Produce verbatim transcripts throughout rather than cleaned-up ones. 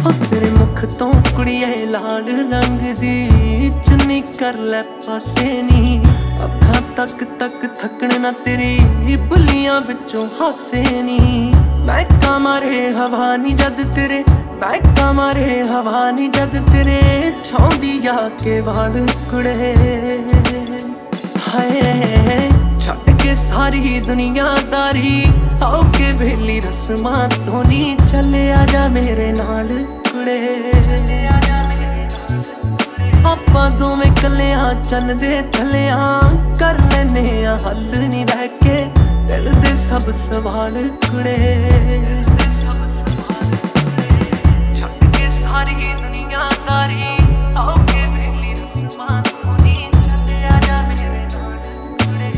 तेरे मुख तो कुड़िए लाल रंग दी चुन्नी कर लै पासे नी अखां तक तक थकण ना तेरी बुलियां विचों हासे नी महका मारे हवा नी जद तेरे महका मारे हवा नी जद तेरे छौंदी आके वाल कुड़े हाय छड़ के सारी दुनियादारी आओ के वेली रस्मां तो नी चले आजा मेरे नाल कुड़े आपां दोवें कल्लियां चन दे थल्लियां कर लैने आ हल नी रह के दिल दे सब सवाल कुड़े छड़ के सारी दुनियादारी आओ के वेली रस्मां तो नी चले आजा मेरे नाल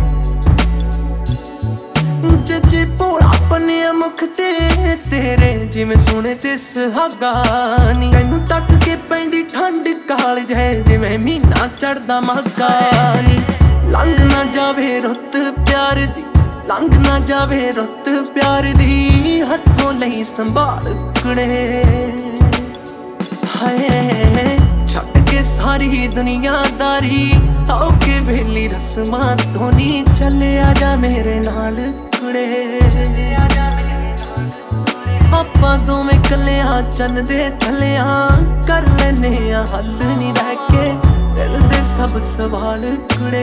कुड़े जजे भोला बनिया मुख ते तेरे जिवें सोने ते सुहागा नी तैनू तक के पैंदी ठंड काल जै जिवें मीना चढ़दा मागा नी लंघ ना जावे रुत प्यार दी लंघ ना जावे रुत प्यार दी हथों लई संभाल कुड़े हाय छड़ के सारी दुनियादारी आओ के वेली रस्मां तो नी चले आजा मेरे नाल कुड़े आपां दोवें कल्लियां चन दे थल्लियां कर लैने आ हल नी रह के दिल दे सब सवाल कुड़े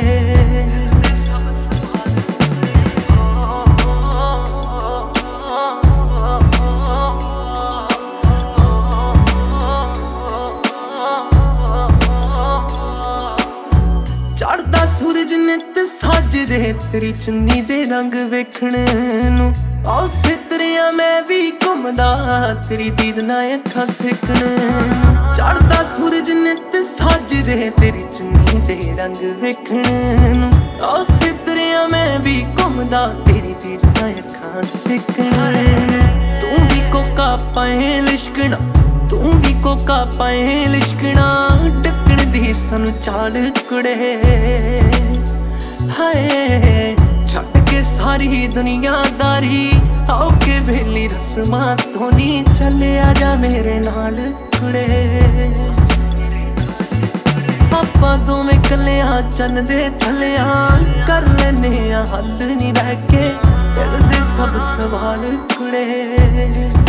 चढ़दा सूरज नित साजदे तेरी चुन्नी दे रंग वेखण नूं आओ सितरिया मैं भी घुमदा तेरी दीद ना अखां सिकण चढ़दा सूरज नित साजदे तेरी चुन्नी दे रंग वेखण नूं आओ सितरिया मैं भी घुमदा तेरी दीद ना अखां सिकण तू भी कोका पाए लिशकना तू भी कोका पाए लिशकना डकण दी सानू चाल कुड़े हाय छड़ के सारी दुनियादारी आओ के वेली रस्मां तो नी चले आजा मेरे नाल कुड़े आपां दोवें कल्लियां चन दे थल्लियां कर लैने आ हल नी रह के दिल दे सब सवाल कुड़े।